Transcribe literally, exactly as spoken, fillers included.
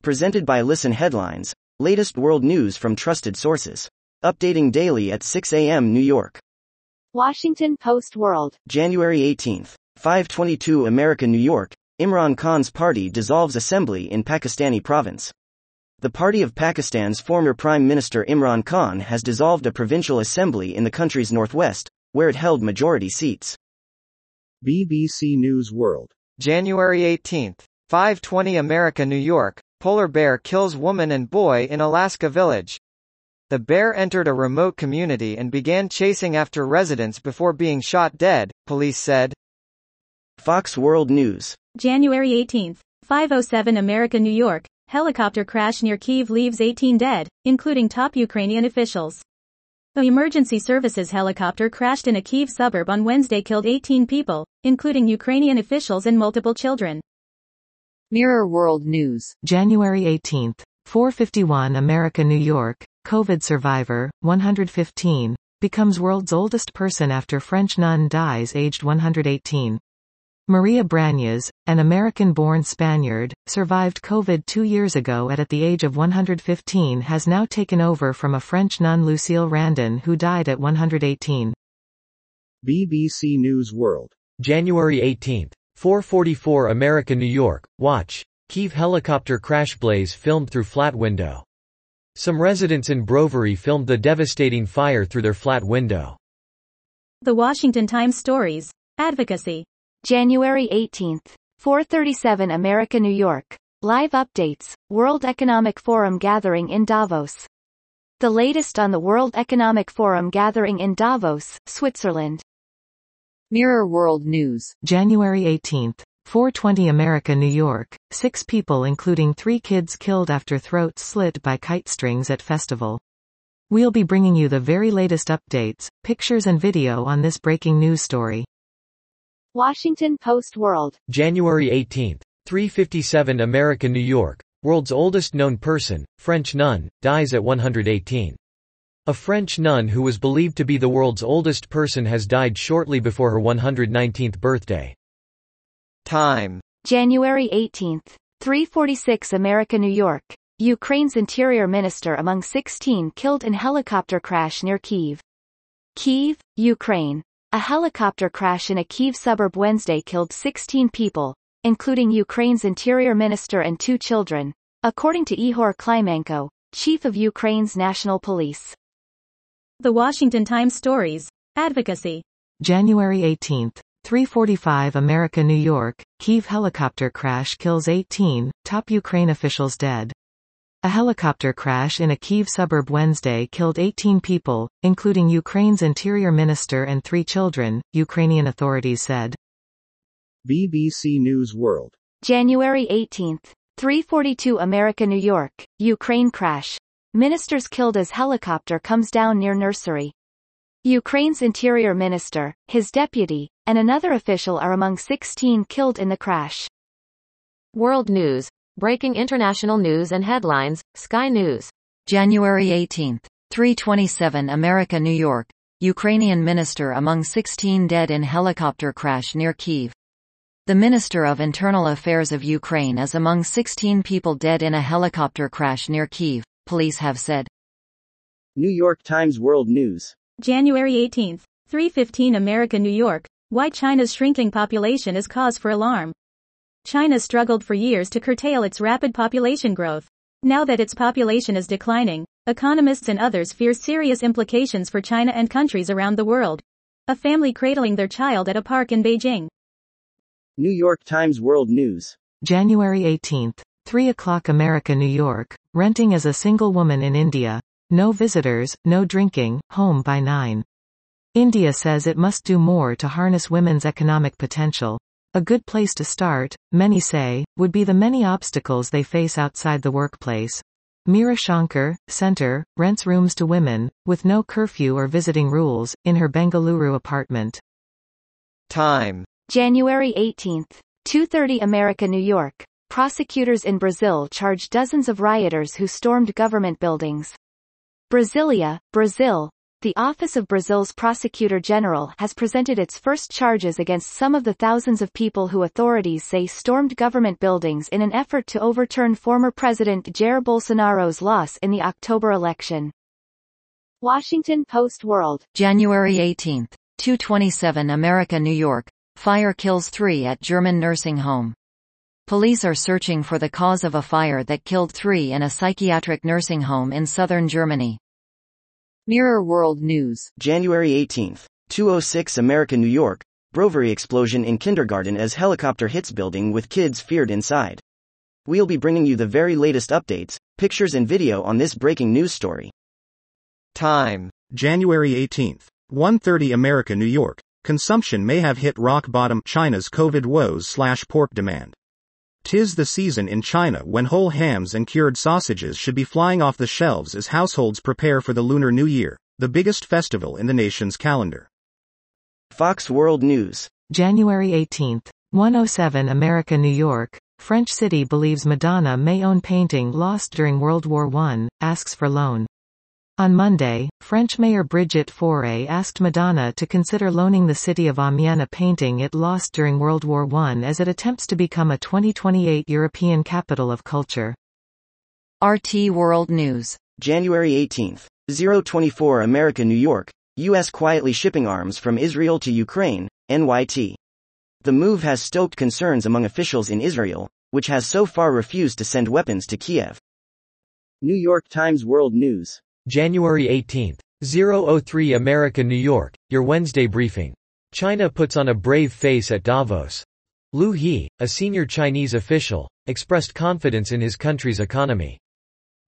Presented by Listen Headlines, latest world news from trusted sources. Updating daily at six a m New York. Washington Post World. January eighteenth, five twenty-two America New York, Imran Khan's party dissolves assembly in Pakistani province. The party of Pakistan's former Prime Minister Imran Khan has dissolved a provincial assembly in the country's northwest, where it held majority seats. B B C News World. January eighteenth, five twenty America New York, polar bear kills woman and boy in Alaska village. The bear entered a remote community and began chasing after residents before being shot dead, police said. Fox World News. January eighteenth, five oh seven America New York, helicopter crash near Kyiv leaves eighteen dead, including top Ukrainian officials. The emergency services helicopter crashed in a Kyiv suburb on Wednesday, killed eighteen people, including Ukrainian officials and multiple children. Mirror World News. January eighteenth, four fifty-one America New York, COVID survivor, one hundred fifteen, becomes world's oldest person after French nun dies aged one hundred eighteen. Maria Brañas, an American-born Spaniard, survived COVID two years ago and at the age of one hundred fifteen has now taken over from a French nun, Lucille Randon, who died at one hundred eighteen. B B C News World. January eighteenth, four forty-four America New York, watch, Kyiv helicopter crash blaze filmed through flat window. Some residents in Brovary filmed the devastating fire through their flat window. The Washington Times stories. Advocacy. January eighteenth, four thirty-seven America New York, live updates, World Economic Forum gathering in Davos. The latest on the World Economic Forum gathering in Davos, Switzerland. Mirror World News. January eighteenth, four twenty America New York, six people including three kids killed after throats slit by kite strings at festival. We'll be bringing you the very latest updates, pictures and video on this breaking news story. Washington Post World. January eighteenth, three fifty-seven America New York, world's oldest known person, French nun, dies at one hundred eighteen. A French nun who was believed to be the world's oldest person has died shortly before her one hundred nineteenth birthday. Time. January eighteenth, three forty-six America New York, Ukraine's interior minister among sixteen killed in helicopter crash near Kyiv. Kyiv, Ukraine. A helicopter crash in a Kyiv suburb Wednesday killed sixteen people, including Ukraine's interior minister and two children, according to Ihor Klimenko, chief of Ukraine's national police. The Washington Times stories. Advocacy. January eighteenth, three forty-five America New York, Kyiv helicopter crash kills eighteen, top Ukraine officials dead. A helicopter crash in a Kyiv suburb Wednesday killed eighteen people, including Ukraine's interior minister and three children, Ukrainian authorities said. B B C News World. January eighteenth, three forty-two America New York, Ukraine crash. Ministers killed as helicopter comes down near nursery. Ukraine's interior minister, his deputy, and another official are among sixteen killed in the crash. World News. Breaking international news and headlines, Sky News. January eighteenth, three twenty-seven America New York, Ukrainian minister among sixteen dead in helicopter crash near Kyiv. The Minister of Internal Affairs of Ukraine is among sixteen people dead in a helicopter crash near Kyiv, police have said. New York Times World News. January eighteenth, three fifteen America New York, why China's shrinking population is cause for alarm. China struggled for years to curtail its rapid population growth. Now that its population is declining, economists and others fear serious implications for China and countries around the world. A family cradling their child at a park in Beijing. New York Times World News. January eighteenth, three o'clock America New York, renting as a single woman in India. No visitors, no drinking, home by nine. India says it must do more to harness women's economic potential. A good place to start, many say, would be the many obstacles they face outside the workplace. Meera Shankar, Center, rents rooms to women, with no curfew or visiting rules, in her Bengaluru apartment. Time. January eighteenth, two thirty America New York, prosecutors in Brazil charge dozens of rioters who stormed government buildings. Brasilia, Brazil. the Office of Brazil's Prosecutor General has presented its first charges against some of the thousands of people who authorities say stormed government buildings in an effort to overturn former President Jair Bolsonaro's loss in the October election. Washington Post World. January eighteenth. two twenty-seven America, New York. Fire kills three at German nursing home. Police are searching for the cause of a fire that killed three in a psychiatric nursing home in southern Germany. Mirror World News. January eighteenth. two oh six America, New York. Bravery explosion in kindergarten as helicopter hits building with kids feared inside. We'll be bringing you the very latest updates, pictures and video on this breaking news story. Time. January eighteenth. one thirty America, New York. Consumption may have hit rock bottom. China's COVID woes slash pork demand. 'Tis the season in China when whole hams and cured sausages should be flying off the shelves as households prepare for the Lunar New Year, the biggest festival in the nation's calendar. Fox World News. January eighteenth. one oh seven America, New York. French city believes Madonna may own painting lost during World War One, asks for loan. On Monday, French Mayor Brigitte Faure asked Madonna to consider loaning the city of Amiens a painting it lost during World War One as it attempts to become a twenty twenty-eight European capital of culture. R T World News. January eighteenth. oh twenty-four America, New York. U S quietly shipping arms from Israel to Ukraine, N Y T. The move has stoked concerns among officials in Israel, which has so far refused to send weapons to Kiev. New York Times World News. January eighteenth. oh three America, New York. Your Wednesday briefing. China puts on a brave face at Davos. Liu He, a senior Chinese official, expressed confidence in his country's economy.